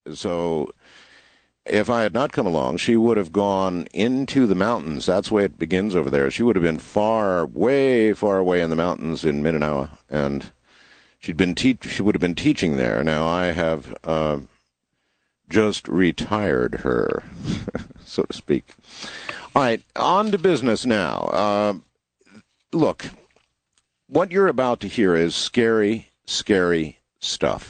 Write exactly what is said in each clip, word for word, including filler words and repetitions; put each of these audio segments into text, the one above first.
So if I had not come along, she would have gone into the mountains. That's where it begins over there. She would have been far, way far away in the mountains in Mindanao, and she'd been te- she would have been teaching there. Now I have uh, just retired her, so to speak. All right, on to business now. Uh, look, what you're about to hear is scary, scary stuff.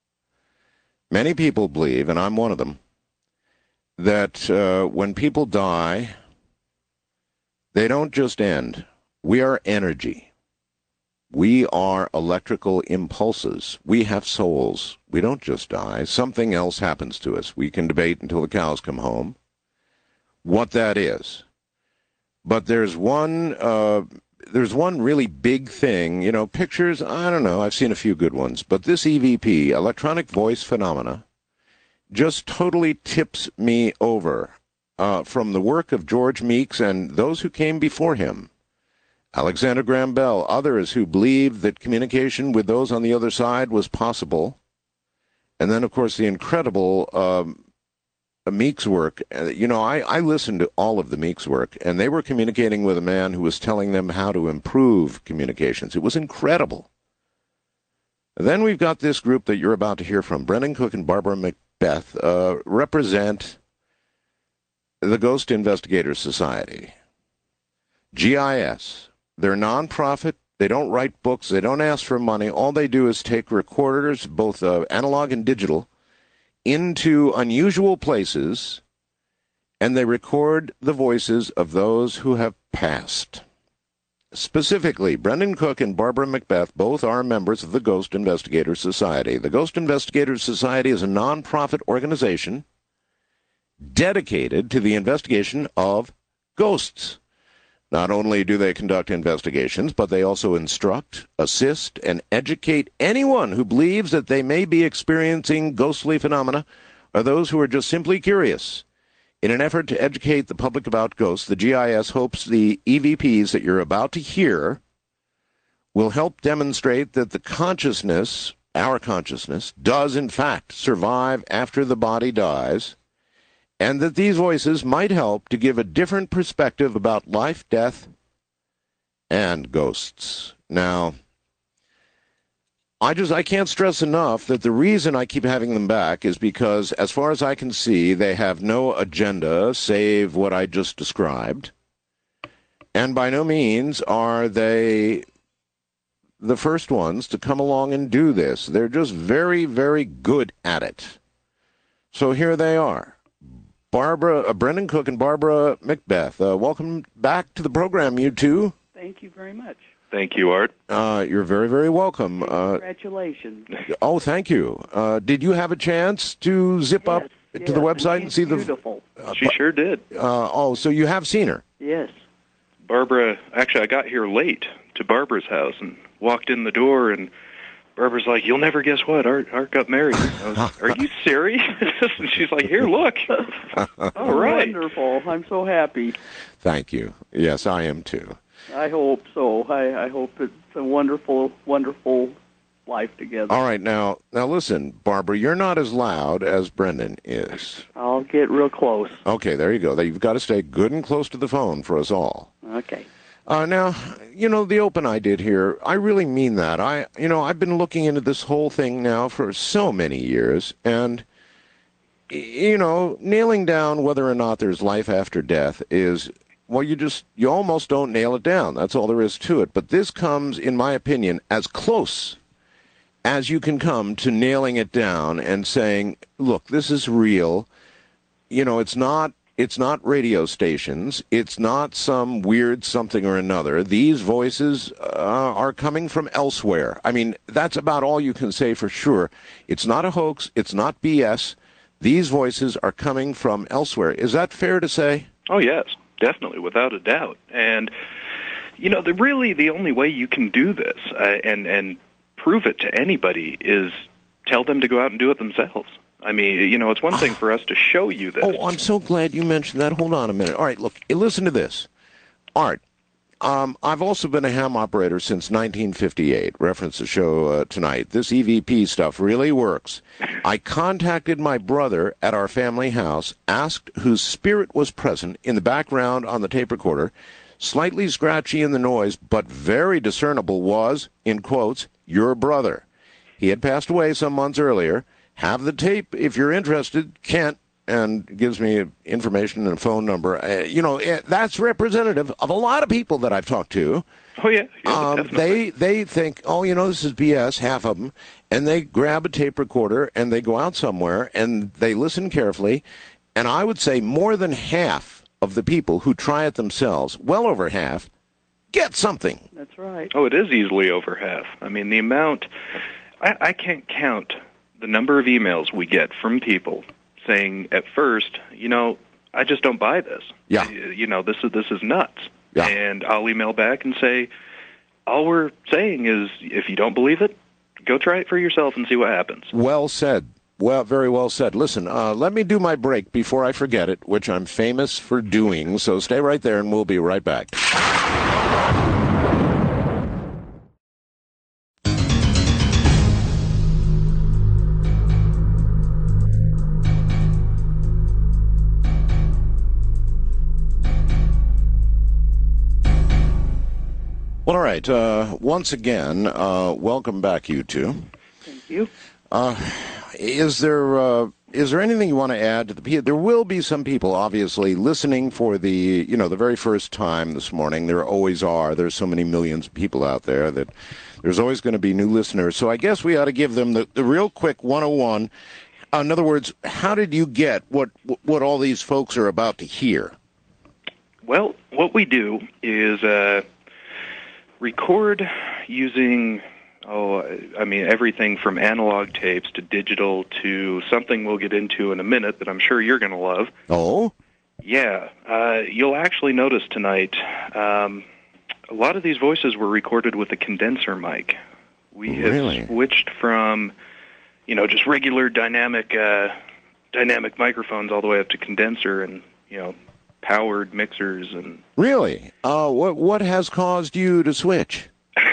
Many people believe, and I'm one of them, that uh, when people die, they don't just end. We are energy. We are electrical impulses. We have souls. We don't just die. Something else happens to us. We can debate until the cows come home what that is. But there's one, uh, there's one really big thing. You know, pictures, I don't know. I've seen a few good ones. But this E V P, electronic voice phenomena, just totally tips me over uh, from the work of George Meeks and those who came before him. Alexander Graham Bell, others who believed that communication with those on the other side was possible. And then, of course, the incredible um, Meeks work. Uh, you know, I, I listened to all of the Meeks work, and they were communicating with a man who was telling them how to improve communications. It was incredible. Then we've got this group that you're about to hear from, Brendan Cook and Barbara Macbeth, uh, represent the Ghost Investigators Society, G I S. They're nonprofit. They don't write books. They don't ask for money. All they do is take recorders, both uh, analog and digital, into unusual places, and they record the voices of those who have passed. Specifically, Brendan Cook and Barbara Macbeth both are members of the Ghost Investigators Society. The Ghost Investigators Society is a nonprofit organization dedicated to the investigation of ghosts. Not only do they conduct investigations, but they also instruct, assist, and educate anyone who believes that they may be experiencing ghostly phenomena or those who are just simply curious. In an effort to educate the public about ghosts, the G I S hopes the E V Ps that you're about to hear will help demonstrate that the consciousness, our consciousness, does in fact survive after the body dies, and that these voices might help to give a different perspective about life, death, and ghosts. Now, I just I can't stress enough that the reason I keep having them back is because, as far as I can see, they have no agenda save what I just described. And by no means are they the first ones to come along and do this. They're just very, very good at it. So here they are. Barbara, uh, Brendan Cook and Barbara Macbeth, uh, welcome back to the program, you two. Thank you very much. Thank you, Art. Uh, you're very, very welcome. Uh, Congratulations. Oh, thank you. Uh, did you have a chance to zip yes, up yes, to the website and, and see the... beautiful. Uh, she sure did. Uh, oh, so you have seen her? Yes. Barbara, actually, I got here late to Barbara's house and walked in the door, and Barbara's like, "You'll never guess what, Art, Art got married." I was, "Are you serious?" And she's like, "Here, look." All right. Wonderful. I'm so happy. Thank you. Yes, I am too. I hope so. I, I hope it's a wonderful, wonderful life together. All right, now, now listen, Barbara, you're not as loud as Brendan is. I'll get real close. Okay, there you go. You've got to stay good and close to the phone for us all. Okay. Uh, now, you know, the open I did here, I really mean that. I, you know, I've been looking into this whole thing now for so many years, and, you know, nailing down whether or not there's life after death is, well, you just, you almost don't nail it down. That's all there is to it. But this comes, in my opinion, as close as you can come to nailing it down and saying, look, this is real. You know, it's not It's not radio stations. It's not some weird something or another. These voices uh, are coming from elsewhere. I mean, that's about all you can say for sure. It's not a hoax. It's not B S. These voices are coming from elsewhere. Is that fair to say? Oh, yes, definitely, without a doubt. And, you know, the, really the only way you can do this uh, and, and prove it to anybody is tell them to go out and do it themselves. I mean, you know, it's one thing for us to show you this. Oh, I'm so glad you mentioned that. Hold on a minute. All right, look, listen to this. Art, Um, I've also been a ham operator since nineteen fifty-eight. Reference the show uh, tonight. This E V P stuff really works. I contacted my brother at our family house, asked whose spirit was present in the background on the tape recorder. Slightly scratchy in the noise, but very discernible was, in quotes, your brother. He had passed away some months earlier. Have the tape if you're interested. Kent, and gives me information and a phone number. Uh, you know, uh, that's representative of a lot of people that I've talked to. Oh, yeah. yeah um, definitely. they they think, oh, you know, this is B S, half of them, and they grab a tape recorder and they go out somewhere and they listen carefully. And I would say more than half of the people who try it themselves, well over half, get something. That's right. Oh, it is easily over half. I mean, the amount, I, I can't count the number of emails we get from people saying at first, you know, I just don't buy this. Yeah. You know, this is this is nuts. Yeah. And I'll email back and say, all we're saying is, if you don't believe it, go try it for yourself and see what happens. Well said. Well, very well said. Listen, uh, let me do my break before I forget it, which I'm famous for doing. So stay right there, and we'll be right back. Well, all right. Uh, once again, uh, welcome back, you two. Thank you. Uh, is there uh, is there anything you want to add to the people? There will be some people, obviously, listening for the you know the very first time this morning. There always are. There's so many millions of people out there that there's always going to be new listeners. So I guess we ought to give them the, the real quick one oh one. In other words, how did you get what what all these folks are about to hear? Well, what we do is uh, record using, oh, I mean, everything from analog tapes to digital to something we'll get into in a minute that I'm sure you're going to love. Oh? Yeah. Uh, you'll actually notice tonight um, a lot of these voices were recorded with a condenser mic. We have Really? switched from, you know, just regular dynamic uh, dynamic microphones all the way up to condenser and, you know, powered mixers and Really? Uh, what what has caused you to switch?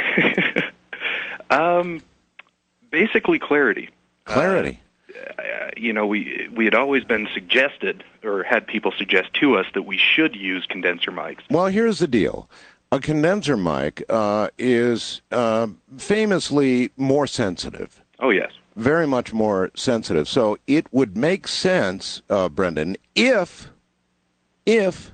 um, basically clarity. Clarity. Uh, you know, we we had always been suggested or had people suggest to us that we should use condenser mics. Well, here's the deal. A condenser mic uh, is uh, famously more sensitive, Oh, yes. very much more sensitive. So it would make sense, uh, Brendan, if if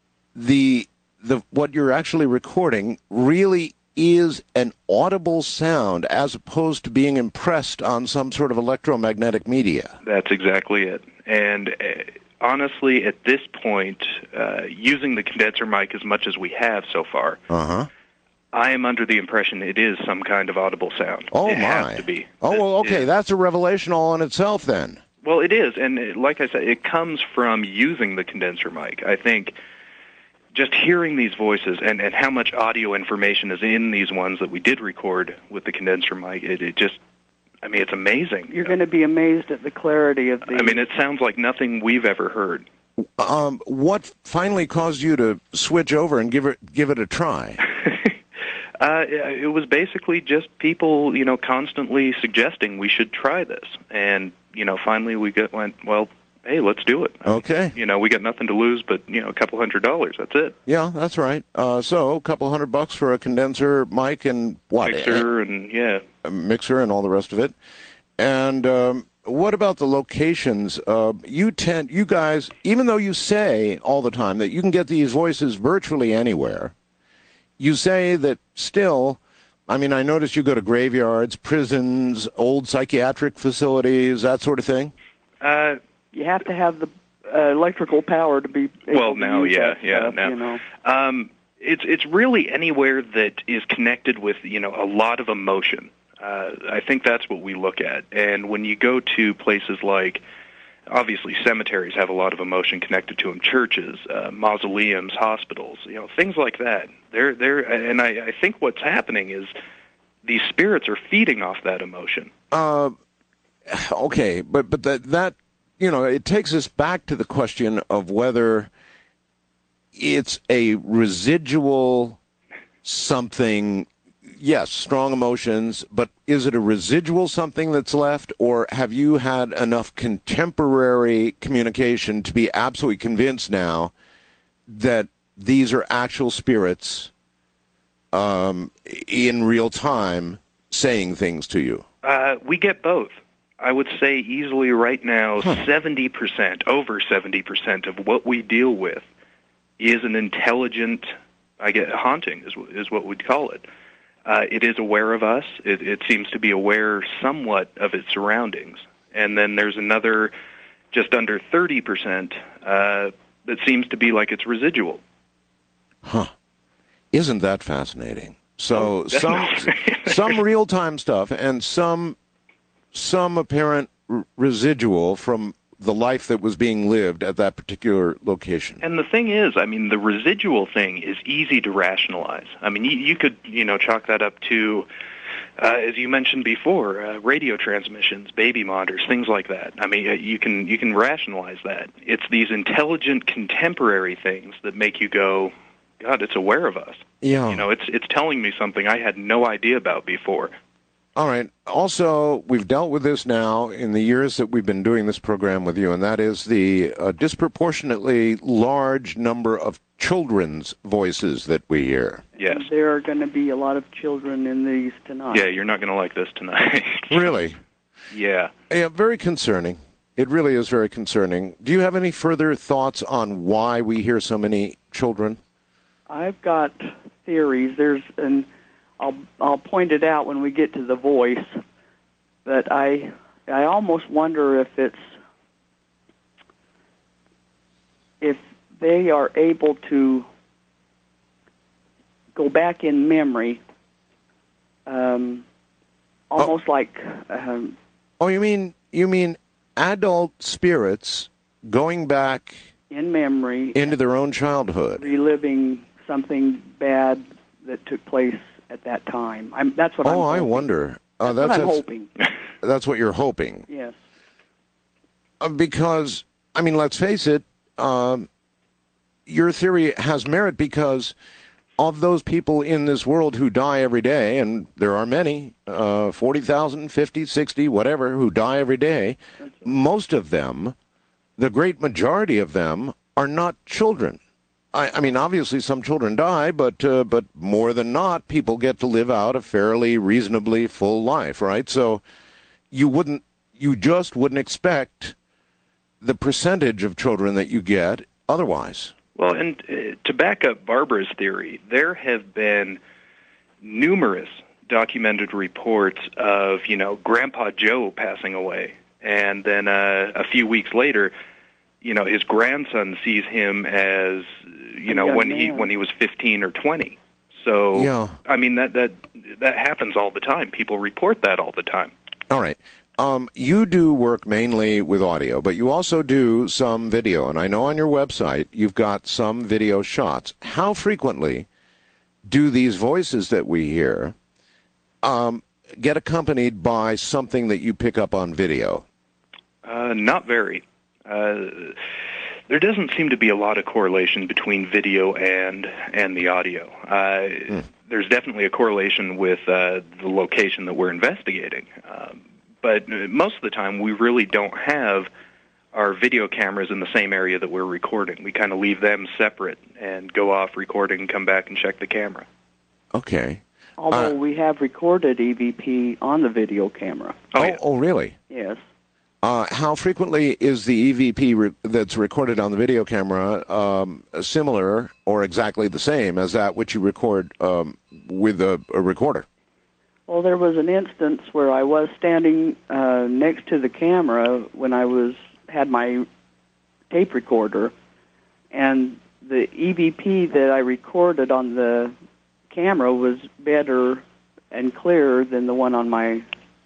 the the what you're actually recording really is an audible sound as opposed to being impressed on some sort of electromagnetic media. That's exactly it. And uh, honestly, at this point, uh, using the condenser mic as much as we have so far, Uh-huh. I am under the impression it is some kind of audible sound. Oh, it my. has to be. Oh, well, okay. It- That's a revelation all in itself then. Well, it is, and it, like I said, it comes from using the condenser mic. I think just hearing these voices and, and how much audio information is in these ones that we did record with the condenser mic, it, it just, I mean, it's amazing. You're going to be amazed at the clarity of the... I mean, it sounds like nothing we've ever heard. Um, what finally caused you to switch over and give it give it a try? Uh, it was basically just people, you know, constantly suggesting we should try this. And, you know, finally we got, went, well, hey, let's do it. Okay. You know, we got nothing to lose but, you know, a couple hundred dollars. That's it. Yeah, that's right. Uh, so a couple hundred bucks for a condenser mic and what? Mixer and, yeah. A mixer and all the rest of it. And um, what about the locations? Uh, you tend, you guys, even though you say all the time that you can get these voices virtually anywhere, you say that still, I mean, I noticed you go to graveyards, prisons, old psychiatric facilities, that sort of thing. Uh, You have to have the uh, electrical power to be able Well, to now, use yeah, that yeah, stuff, now. you know. Um, it's it's really anywhere that is connected with, you know, a lot of emotion. Uh, I think that's what we look at. And when you go to places like, obviously cemeteries have a lot of emotion connected to them, churches, uh, mausoleums, hospitals, you know, things like that. They're they're and I, I think what's happening is these spirits are feeding off that emotion. Uh, okay, but but that that you know, it takes us back to the question of whether it's a residual something, yes, strong emotions, but is it a residual something that's left, or have you had enough contemporary communication to be absolutely convinced now that these are actual spirits um, in real time saying things to you? Uh, we get both. I would say easily right now, Huh. seventy percent, over seventy percent of what we deal with is an intelligent, I get haunting is is what we'd call it. Uh, it is aware of us. It, it seems to be aware somewhat of its surroundings. And then there's another just under thirty percent uh, that seems to be like it's residual. Huh. Isn't that fascinating? So Oh, some definitely. some real-time stuff and some some apparent r- residual from the life that was being lived at that particular location. And the thing is, I mean, the residual thing is easy to rationalize. I mean, you, you could, you know, chalk that up to, uh, as you mentioned before, uh, radio transmissions, baby monitors, things like that. I mean, uh, you can you can rationalize that. It's these intelligent contemporary things that make you go, God, it's aware of us. Yeah. You know, it's it's telling me something I had no idea about before. All right. Also, we've dealt with this now in the years that we've been doing this program with you, and that is the uh, disproportionately large number of children's voices that we hear. Yes. There are going to be a lot of children in these tonight. Yeah, you're not going to like this tonight. Really? Yeah. Yeah, very concerning. It really is very concerning. Do you have any further thoughts on why we hear so many children? I've got theories. There's an I'll I'll point it out when we get to the voice, but I I almost wonder if it's if they are able to go back in memory, um, almost Oh. like um, Oh, you mean you mean adult spirits going back in memory, into their own childhood? reliving something bad that took place at that time. I'm, that's what I'm Oh, I hoping. wonder. Uh, That's, that's what I'm that's, hoping. that's what you're hoping. Yes. Uh, because, I mean, let's face it, um, your theory has merit because of those people in this world who die every day, and there are many, uh, forty thousand, fifty, sixty, whatever, who die every day, most of them, the great majority of them, are not children. I, I mean, obviously some children die, but uh, but more than not, people get to live out a fairly reasonably full life, right? So you wouldn't, you just wouldn't expect the percentage of children that you get otherwise. Well, and uh, to back up Barbara's theory, there have been numerous documented reports of, you know, Grandpa Joe passing away, and then uh, a few weeks later, you know, his grandson sees him as, you A know, young when he man. when he was fifteen or twenty. So, Yeah. I mean, that that that happens all the time. People report that all the time. All right. Um, you do work mainly with audio, but you also do some video. And I know on your website you've got some video shots. How frequently do these voices that we hear um, get accompanied by something that you pick up on video? Uh, not very. Uh, there doesn't seem to be a lot of correlation between video and and the audio. Uh, Hmm. There's definitely a correlation with uh, the location that we're investigating. Um, but most of the time, we really don't have our video cameras in the same area that we're recording. We kind of leave them separate and go off recording and come back and check the camera. Okay. Although Uh, we have recorded E V P on the video camera. Oh, oh, yeah. oh, really? Yes. Uh, how frequently is the E V P re- that's recorded on the video camera um, similar or exactly the same as that which you record um, with a, a recorder? Well, there was an instance where I was standing uh, next to the camera when I was had my tape recorder, and the E V P that I recorded on the camera was better and clearer than the one on my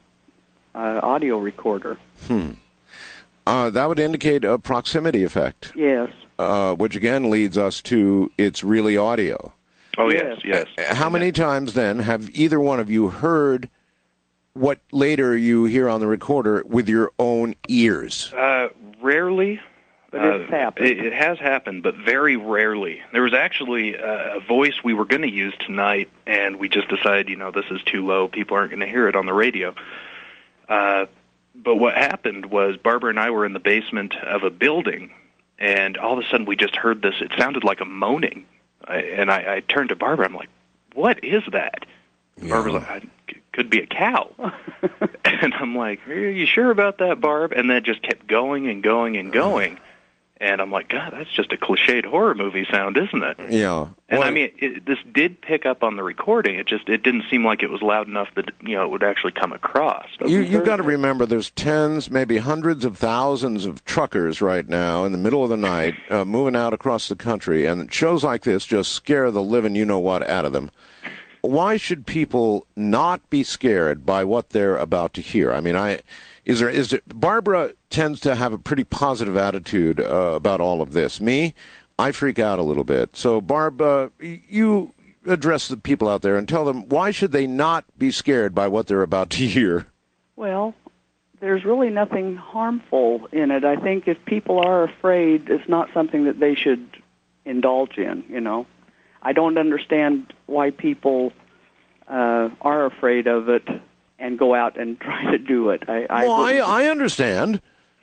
uh, audio recorder. Hmm. Uh, that would indicate a proximity effect, Yes. uh, which again leads us to it's really audio. Oh, yes, Yes. yes. How many times then have either one of you heard what later you hear on the recorder with your own ears? Uh, rarely. But Uh, it's happened. It, it has happened, but very rarely. There was actually a, a voice we were going to use tonight, and we just decided, you know, this is too low. People aren't going to hear it on the radio. Uh, but what happened was Barbara and I were in the basement of a building, and all of a sudden we just heard this. It sounded like a moaning. I, and I, I turned to Barbara. I'm like, what is that? Yeah. Barbara's like, it could be a cow. And I'm like, are you sure about that, Barb? And then it just kept going and going and going. And I'm like, God, that's just a cliched horror movie sound, isn't it? Yeah. And Well, I mean, it, this did pick up on the recording. It just it didn't seem like it was loud enough that, you know, it would actually come across. You, you've got to remember there's tens, maybe hundreds of thousands of truckers right now in the middle of the night uh, moving out across the country, and shows like this just scare the living you-know-what out of them. Why should people not be scared by what they're about to hear? I mean, I is there is there, Barbara tends to have a pretty positive attitude uh, about all of this. Me, I freak out a little bit. So, Barb, uh, you address the people out there and tell them why should they not be scared by what they're about to hear? Well, there's really nothing harmful in it. I think if people are afraid, it's not something that they should indulge in, you know. I don't understand why people uh, are afraid of it and go out and try to do it. I, I, Well, I, wouldn't- I understand.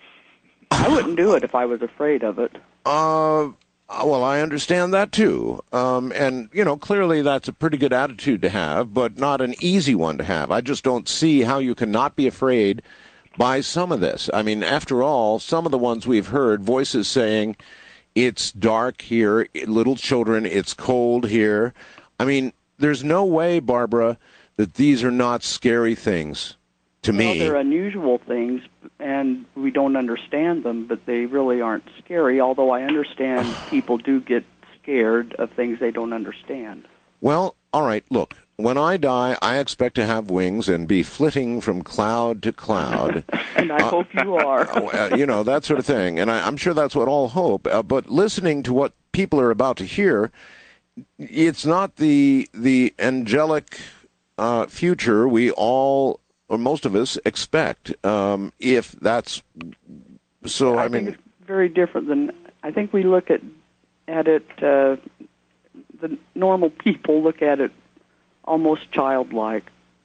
I wouldn't do it if I was afraid of it. Uh, well, I understand that too. Um, and, you know, clearly that's a pretty good attitude to have, but not an easy one to have. I just don't see how you can not be afraid by some of this. I mean, after all, some of the ones we've heard, voices saying, it's dark here, little children, it's cold here. I mean, there's no way, Barbara, that these are not scary things to Well, me. they're unusual things, and we don't understand them, but they really aren't scary, although I understand people do get scared of things they don't understand. Well, all right, look, when I die, I expect to have wings and be flitting from cloud to cloud. And I Uh, hope you are. uh, you know, that sort of thing. And I, I'm sure that's what all hope. Uh, but listening to what people are about to hear, it's not the the angelic uh, future we all, or most of us, expect. Um, if that's so, I, I mean, think it's very different than, I think we look at, at it, uh, the normal people look at it almost childlike.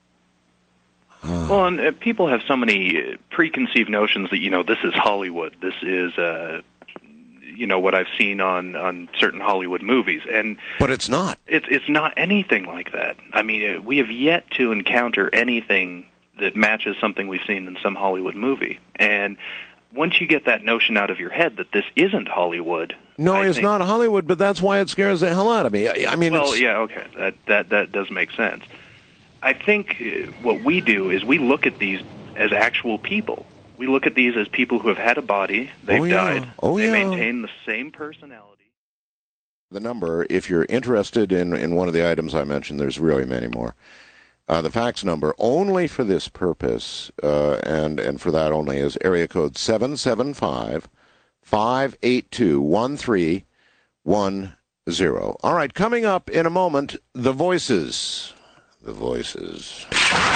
Well, and uh, people have so many uh, preconceived notions that, you know, this is Hollywood. This is, uh, you know, what I've seen on, on certain Hollywood movies. And but it's not. it's it's not anything like that. I mean, uh, we have yet to encounter anything that matches something we've seen in some Hollywood movie. And once you get that notion out of your head that this isn't Hollywood... No, I it's think, not Hollywood, but that's why it scares the hell out of me. I, I mean, Well, it's, yeah, okay, that, that, that does make sense. I think uh, what we do is we look at these as actual people. We look at these as people who have had a body, they've Oh, yeah. died, Oh, they yeah. maintain the same personality. the number, if you're interested in, in one of the items I mentioned, there's really many more. Uh, the fax number, only for this purpose, uh, and, and for that only, is area code seven seven five, five eight two, one three one zero. All right, coming up in a moment, the voices. The voices.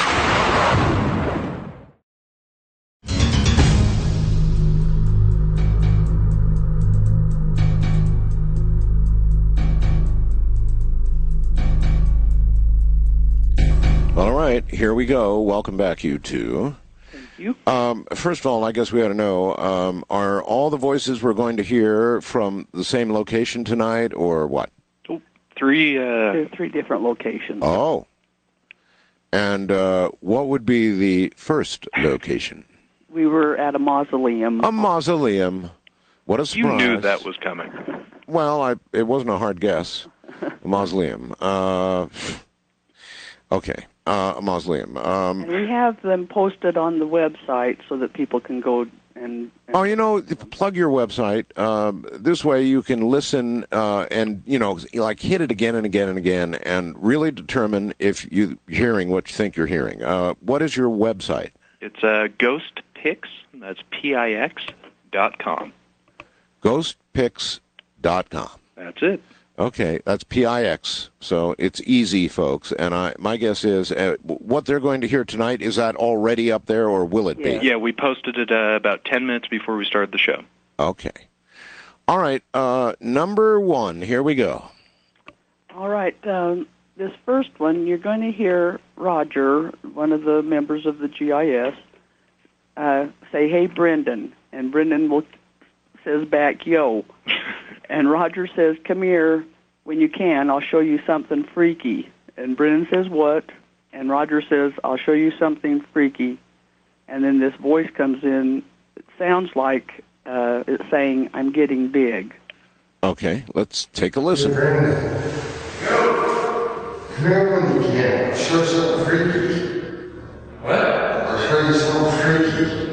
All right, here we go. Welcome back, you two. Thank you. Um, first of all, I guess we ought to know, um, are all the voices we're going to hear from the same location tonight, or what? Oh, three, uh, There are three different locations. Oh. And uh, what would be the first location? We were at a mausoleum. A mausoleum. What a surprise. you knew that was coming. Well, I, it wasn't a hard guess. A mausoleum. Uh, okay. Uh, a mausoleum. Um, And we have them posted on the website so that people can go and... and Oh, you know, plug your website. Um, this way you can listen uh, and, you know, like hit it again and again and again and really determine if you're hearing what you think you're hearing. Uh, what is your website? It's uh, Ghost Pix, that's P I X dot com. ghost pix dot com. That's it. Okay, that's P I X, so it's easy, folks. And I, my guess is uh, what they're going to hear tonight, is that already up there, or will it Yeah. be? Yeah, we posted it uh, about ten minutes before we started the show. Okay. All right, uh, number one, here we go. All right. Um, this first one, you're going to hear Roger, one of the members of the G I S, uh, say, "Hey, Brendan," and Brendan will says back, "Yo," and Roger says, "Come here when you can. I'll show you something freaky." And Brendan says, "What?" And Roger says, "I'll show you something freaky." And then this voice comes in. It sounds like uh, it's saying, "I'm getting big." Okay, let's take a listen. Brendan, come here when you can. I'll show you something freaky. What? I'll show you something freaky.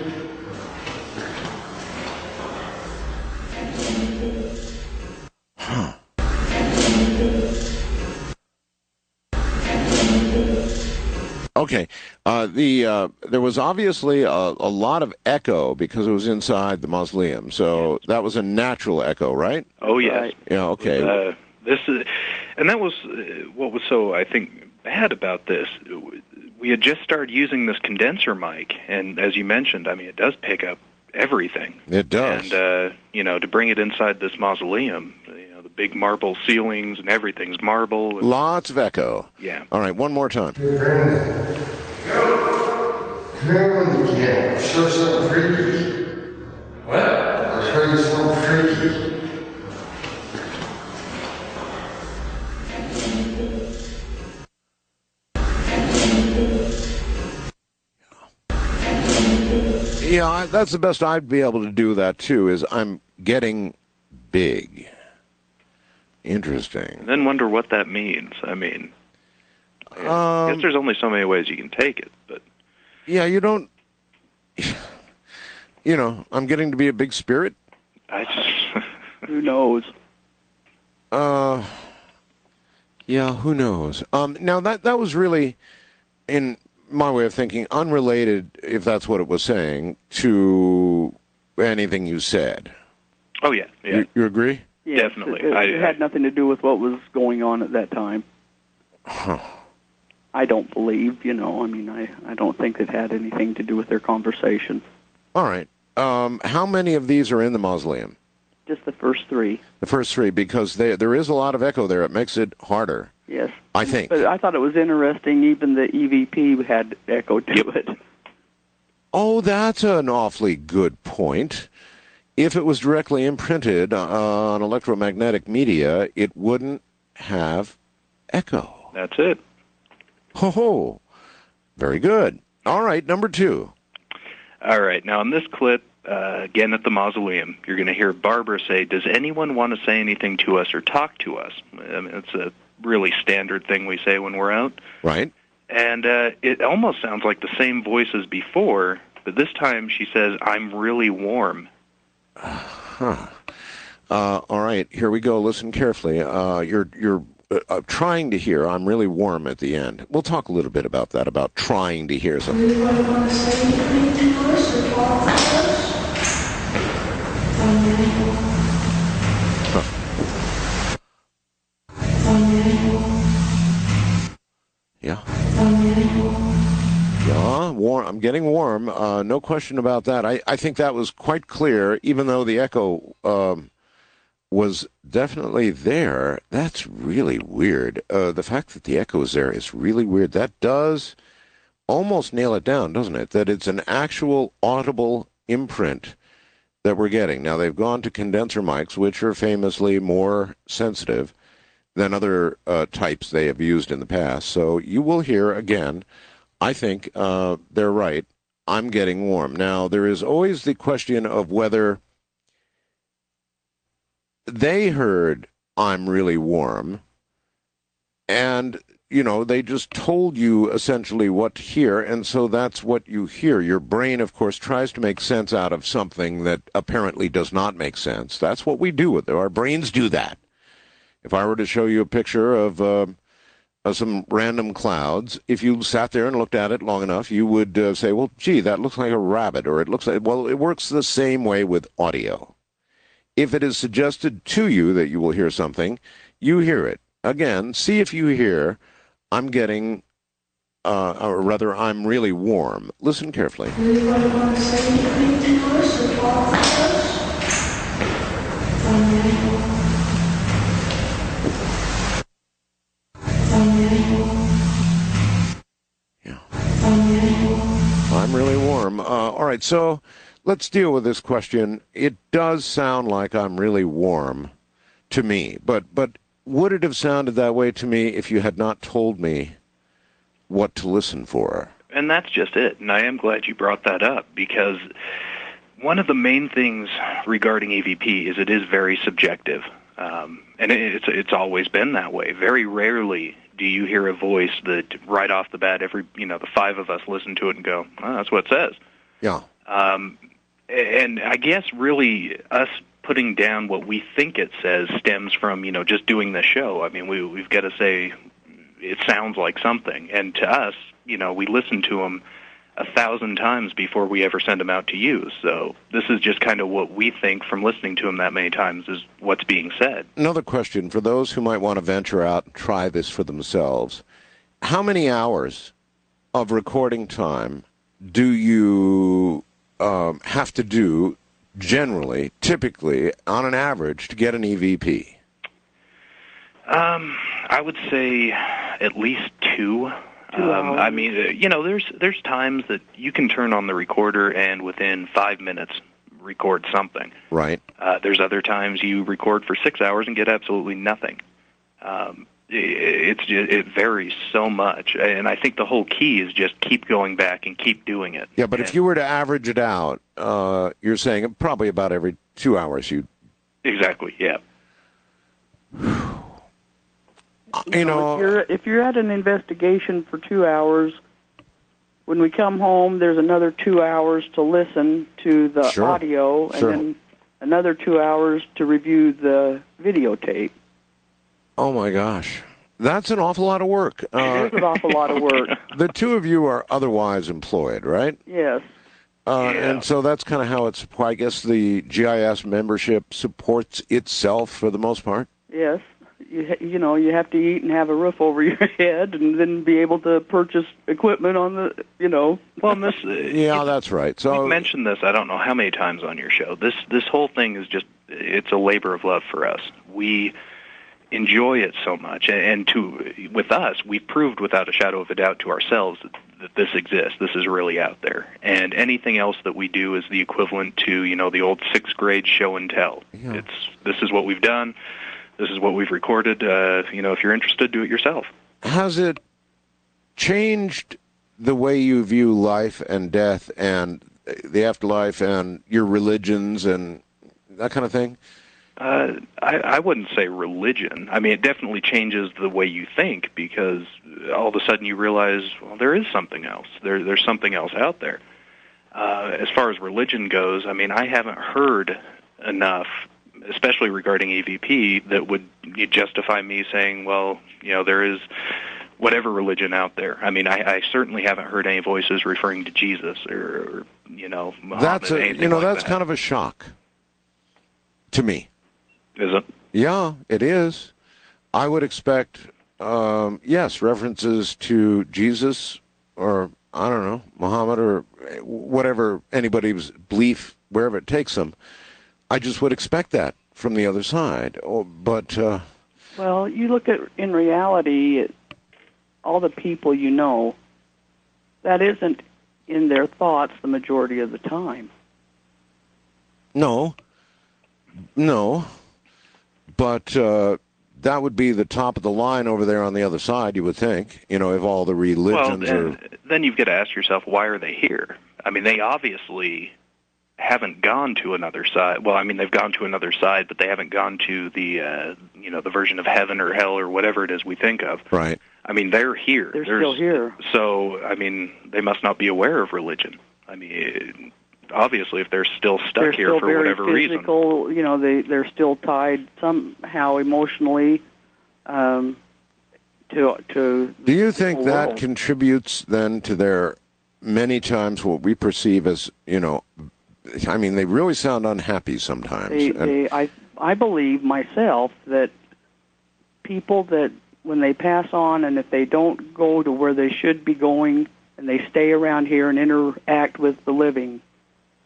Okay, uh, the uh, there was obviously a, a lot of echo because it was inside the mausoleum, so that was a natural echo, right? Oh yes. Right. Yeah. Okay. Uh, this is, and that was uh, what was so I think bad about this. We had just started using this condenser mic, and as you mentioned, I mean, it does pick up everything. It does. And uh, you know, to bring it inside this mausoleum, you know, the big marble ceilings and everything's marble. And, Lots of echo. yeah. All right, one more time. Hey, Brendan, come here when you can. I'll show you something freaky. What? I'll show you something freaky. Yeah, I, that's the best I'd be able to do that too. Is I'm getting big. Interesting. And then wonder what that means. I mean, I Um, guess there's only so many ways you can take it, but Yeah, you don't. You know, I'm getting to be a big spirit. I just Who knows? Uh, yeah, who knows? Um, now that that was really, in my way of thinking, unrelated, if that's what it was saying, to anything you said. oh yeah, yeah. You, you agree? Yes, Definitely. It, it, I- it had nothing to do with what was going on at that time. Huh. I don't believe, you know, I mean, I, I don't think it had anything to do with their conversation. All right. Um, how many of these are in the mausoleum? Just the first three, The first three, because they, there is a lot of echo there. It makes it harder, yes. I think. But I thought it was interesting, even the E V P had echo to it. Oh, that's an awfully good point. If it was directly imprinted uh, on electromagnetic media, it wouldn't have echo. That's it. Ho ho. Very good. All right, number two. All right. Now, in this clip, uh, again at the mausoleum, you're going to hear Barbara say, "Does anyone want to say anything to us or talk to us?" I mean, it's a really standard thing we say when we're out. Right? And uh, it almost sounds like the same voice as before, but this time she says, "I'm really warm." Huh. Uh, all right, here we go. Listen carefully. Uh, you're you're uh, uh, trying to hear. I'm really warm at the end. We'll talk a little bit about that, about trying to hear something. Anybody want to say anything to us or talk to us? Yeah. Yeah, warm. I'm getting warm. Uh, no question about that. I, I think that was quite clear, even though the echo um, was definitely there. That's really weird. Uh, the fact that the echo is there is really weird. That does almost nail it down, doesn't it? That it's an actual audible imprint that we're getting. Now, they've gone to condenser mics, which are famously more sensitive than other uh, types they have used in the past. So you will hear, again, I think uh, they're right, I'm getting warm. Now, there is always the question of whether they heard I'm really warm, and, you know, they just told you essentially what to hear, and so that's what you hear. Your brain, of course, tries to make sense out of something that apparently does not make sense. That's what we do with it. Our brains do that. If I were to show you a picture of uh, uh, some random clouds, if you sat there and looked at it long enough, you would uh, say, well, gee, that looks like a rabbit, or it looks like, well, it works the same way with audio. If it is suggested to you that you will hear something, you hear it. Again, see if you hear, I'm getting, uh, or rather, I'm really warm. Listen carefully. Anybody want to say anything to us or talk to us? Yeah. I'm really warm. Uh, all right, so let's deal with this question. It does sound like I'm really warm to me, but but would it have sounded that way to me if you had not told me what to listen for? And that's just it. And I am glad you brought that up, because one of the main things regarding E V P is it is very subjective. Um, and it, it's it's always been that way. Very rarely do you hear a voice that right off the bat, every you know, the five of us listen to it and go, oh, that's what it says. Yeah. Um, and I guess really us putting down what we think it says stems from, you know, just doing the show. I mean, we, we've got to say it sounds like something. And to us, you know, we listen to them a thousand times before we ever send them out to you. So this is just kind of what we think from listening to them that many times is what's being said. Another question for those who might want to venture out and try this for themselves. How many hours of recording time do you um, have to do generally, typically, on an average, to get an E V P? Um, I would say at least two. Um, I mean, uh, you know, there's there's times that you can turn on the recorder and within five minutes record something. Right. Uh, there's other times you record for six hours and get absolutely nothing. Um, it, it's just, it varies so much, and I think the whole key is just keep going back and keep doing it. Yeah, but and if you were to average it out, uh, you're saying probably about every two hours you. Exactly. Yeah. You, you know, know, if you're if you're at an investigation for two hours, when we come home, there's another two hours to listen to the Sure. audio, and Sure. then another two hours to review the videotape. oh my gosh, that's an awful lot of work. Uh, It's an awful lot of work. the two of you are otherwise employed, right? Yes. Uh, Yeah. And so that's kind of how it's. I guess the G I S membership supports itself for the most part. Yes. You ha- you know you have to eat and have a roof over your head, and then be able to purchase equipment on the you know. Well, and this, uh, Yeah, that's right. So We've mentioned this I don't know how many times on your show. This this whole thing is just, it's a labor of love for us. We enjoy it so much, and, and to with us, we've proved without a shadow of a doubt to ourselves that, that this exists. This is really out there. And anything else that we do is the equivalent to, you know, the old sixth grade show and tell. Yeah. It's this is what we've done. This is what we've recorded. Uh, you know, if you're interested, do it yourself. has it changed the way you view life and death and the afterlife and your religions and that kind of thing? Uh, I, I wouldn't say religion. I mean, it definitely changes the way you think, because all of a sudden you realize, well, there is something else. There, there's something else out there. Uh, as far as religion goes, I mean, I haven't heard enough, especially regarding E V P, that would justify me saying, well, you know, there is whatever religion out there. I mean, I, I certainly haven't heard any voices referring to Jesus or, or you know, Muhammad. That's a, anything you know, like that's that. kind of a shock to me. Is it? Yeah, it is. I would expect, um, yes, references to Jesus or, I don't know, Muhammad or whatever anybody's belief, wherever it takes them. I just would expect that from the other side. Oh, but, uh, Well, you look at, in reality, at all the people you know, that isn't in their thoughts the majority of the time. no, no. But uh, that would be the top of the line over there on the other side, you would think, you know, if all the Well, religions then, are... then you've got to ask yourself, why are they here? I mean, they obviously haven't gone to another side. Well, I mean, they've gone to another side, but they haven't gone to the, uh, you know, the version of heaven or hell or whatever it is we think of. Right. I mean, they're here. They're There's- still here. So, I mean, they must not be aware of religion. I mean, obviously, if they're still stuck They're here still for very whatever reason. physical. You know, they they're still tied somehow emotionally um, to to. Do you think the that world. contributes then to their many times what we perceive as, you know, I mean, they really sound unhappy sometimes. They, And- they, I I believe myself that people that when they pass on, and if they don't go to where they should be going, and they stay around here and interact with the living,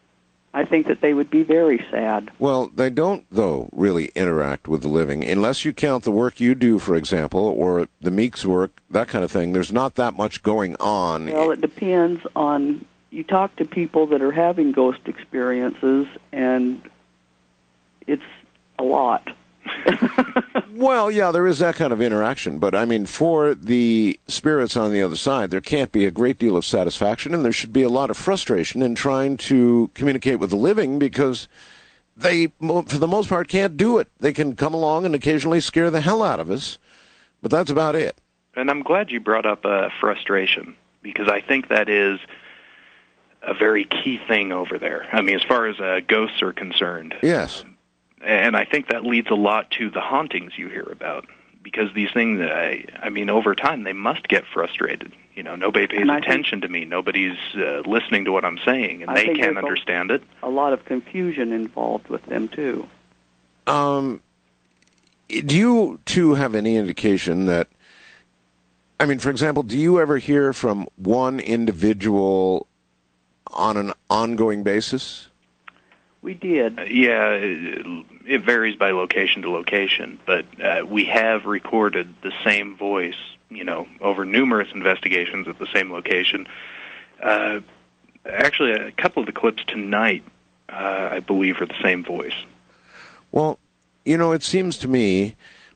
I think that they would be very sad. Well, they don't, though, really interact with the living. Unless you count the work you do, for example, or the Meeks work, that kind of thing, there's not that much going on. Well, it depends on, you talk to people that are having ghost experiences, and it's a lot. Well, yeah, there is that kind of interaction. But, I mean, for the spirits on the other side, there can't be a great deal of satisfaction, and there should be a lot of frustration in trying to communicate with the living because they, for the most part, can't do it. They can come along and occasionally scare the hell out of us, but that's about it. And I'm glad you brought up uh, frustration, because I think that is a very key thing over there. I mean, as far as uh, ghosts are concerned. Yes. And I think that leads a lot to the hauntings you hear about, because these things, I, I mean, over time, they must get frustrated. You know, nobody pays attention to me. Nobody's uh, listening to what I'm saying, and I they think can't there's understand it. A lot of confusion involved with them, too. Um, do you, too, have any indication that, I mean, for example, do you ever hear from one individual on an ongoing basis? We did. Uh, yeah, it, it varies by location to location, but uh, we have recorded the same voice, you know, over numerous investigations at the same location. Uh, actually, a couple of the clips tonight, uh, I believe, are the same voice. Well, you know, it seems to me,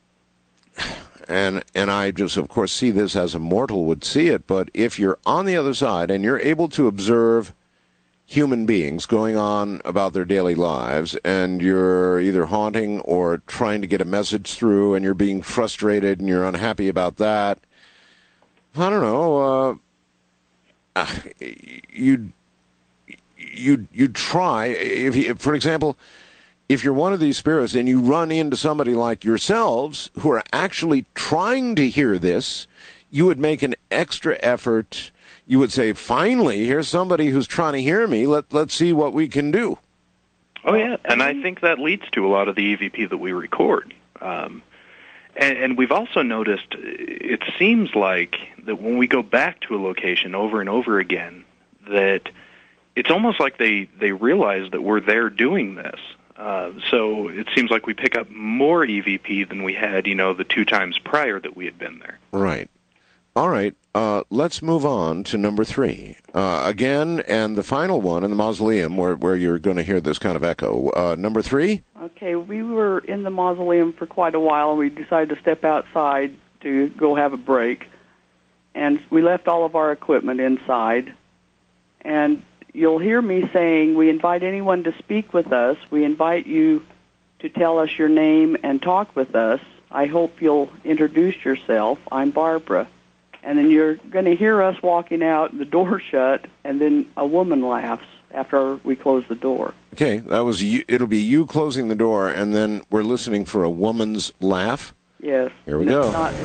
and and I just, of course, see this as a mortal would see it, but if you're on the other side and you're able to observe human beings going on about their daily lives, and you're either haunting or trying to get a message through, and you're being frustrated and you're unhappy about that, I don't know, uh, you'd, you'd, you'd try, if, you, for example, if you're one of these spirits and you run into somebody like yourselves who are actually trying to hear this, you would make an extra effort. You would say, finally, here's somebody who's trying to hear me. Let, let's see what we can do. Oh, yeah, and I think that leads to a lot of the E V P that we record. Um, and, and we've also noticed, it seems like that when we go back to a location over and over again, that it's almost like they, they realize that we're there doing this. Uh, so it seems like we pick up more E V P than we had, you know, the two times prior that we had been there. Right. All right, uh, let's move on to number three. Uh, again, and the final one in the mausoleum where, where you're going to hear this kind of echo. Uh, number three? Okay, we were in the mausoleum for quite a while, and we decided to step outside to go have a break. And we left all of our equipment inside. And you'll hear me saying, we invite anyone to speak with us. We invite you to tell us your name and talk with us. I hope you'll introduce yourself. I'm Barbara. And then you're going to hear us walking out, the door shut, and then a woman laughs after we close the door. Okay, that was you. It'll be you closing the door, and then we're listening for a woman's laugh. Yes. Here we go. Not,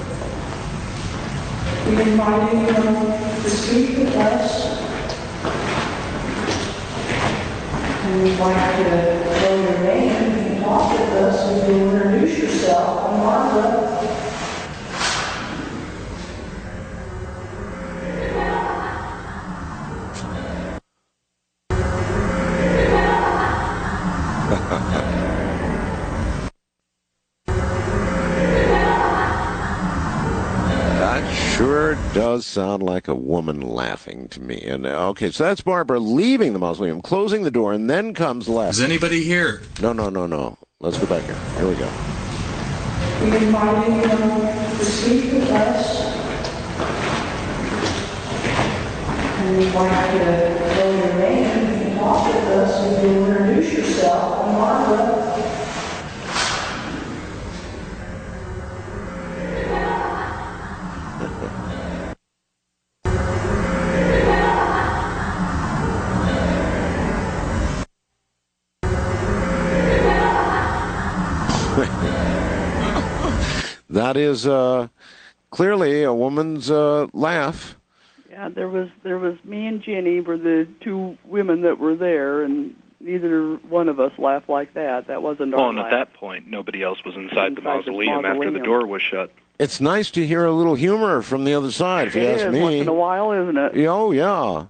We invite you to speak with us. And we'd like to know your name and talk with us, and you introduce yourself. I'm Barbara. Sure does sound like a woman laughing to me. And uh, okay, so that's Barbara leaving the mausoleum, closing the door, and then comes the laugh. Is anybody here? No, no, no, no. Let's go back here. Here we go. We invite you to speak with us. And we'd like to know your name and talk with us, and you introduce yourself. I'm Barbara. That is uh, clearly a woman's uh, laugh. yeah, there was there was me and Jenny were the two women that were there, and neither one of us laughed like that. That wasn't our Well, and laugh. at that point, nobody else was inside, the Inside the mausoleum after the mausoleum. door was shut. It's nice to hear a little humor from the other side, if you It ask is, me. once in a while, isn't it? Oh, yeah.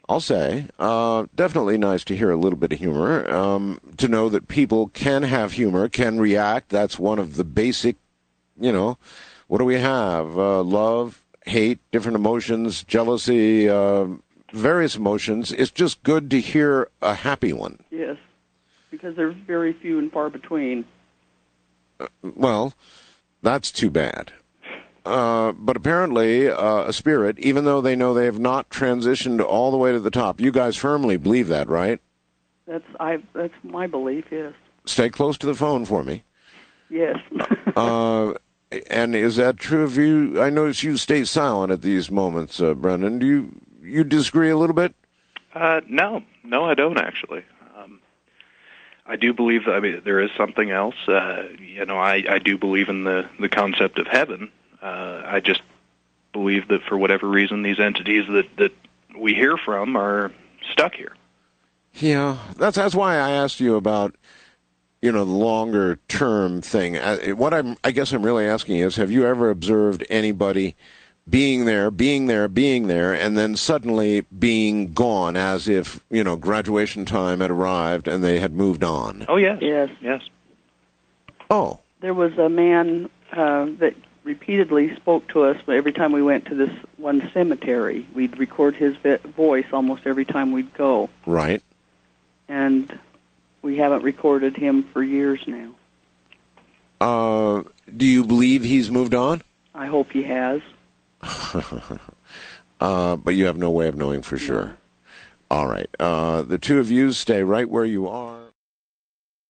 I'll say. Uh, definitely nice to hear a little bit of humor, um, to know that people can have humor, can react. That's one of the basic, you know, what do we have? Uh, love, hate, different emotions, jealousy, uh, various emotions. It's just good to hear a happy one. Yes, because they're very few and far between. Well, that's too bad. Uh, but apparently, uh, a spirit, even though they know they have not transitioned all the way to the top, you guys firmly believe that, right? That's I. That's my belief. Yes. Stay close to the phone for me. Yes. Uh, and is that true of you? I notice you stay silent at these moments, uh, Brendan. Do you you disagree a little bit? Uh, no, no, I don't actually. Um, I do believe that, I mean, there is something else. Uh, you know, I, I do believe in the, the concept of heaven. Uh, I just believe that for whatever reason, these entities that, that we hear from are stuck here. Yeah, that's that's why I asked you about, you know, the longer term thing. Uh, What I'm, I guess I'm really asking is, have you ever observed anybody being there, being there, being there, and then suddenly being gone, as if, you know, graduation time had arrived and they had moved on? Oh, yes. Yes. Yes. Oh. There was a man uh, that repeatedly spoke to us every time we went to this one cemetery. We'd record his voice almost every time we'd go. Right. And we haven't recorded him for years now. Uh, do you believe he's moved on? I hope he has. uh, but you have no way of knowing for sure. All right. Uh, the two of you stay right where you are.